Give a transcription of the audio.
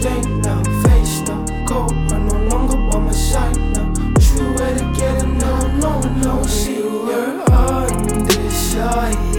state now, face now, go. I no longer by my side now. Wish we were together now, no, no, see, you're undecided.